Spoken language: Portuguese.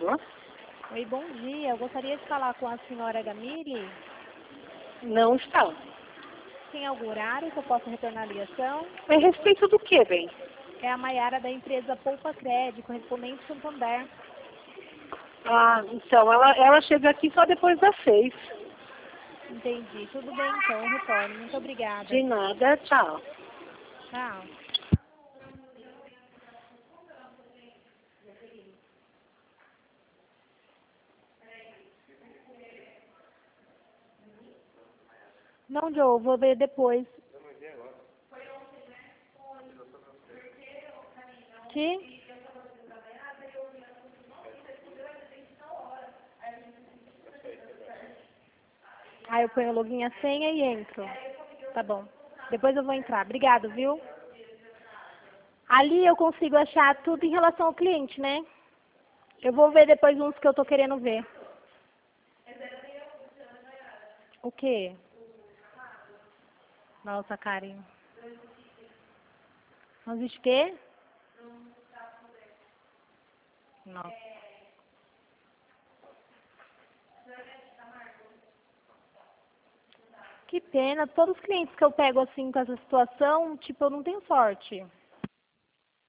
Alô? Oi, bom dia. Eu gostaria de falar com a senhora Gamile. Não está. Tem algum horário que eu possa retornar a ligação? A respeito do que, bem? É a Maiara da empresa Poupa Crédito, correspondente Santander. Ah, então, ela chega aqui só depois das 6. Entendi. Tudo bem, então. Eu retorno. Muito obrigada. De nada, tchau. Tchau. Não, Joe, vou ver depois. Que? Aí eu ponho o login e a senha e entro. Tá bom. Depois eu vou entrar. Obrigado, viu? Ali eu consigo achar tudo em relação ao cliente, né? Eu vou ver depois uns que eu tô querendo ver. O quê? Nossa, Karen. Não existe o quê? Nossa. Que pena. Todos os clientes que eu pego assim com essa situação, tipo, eu não tenho sorte.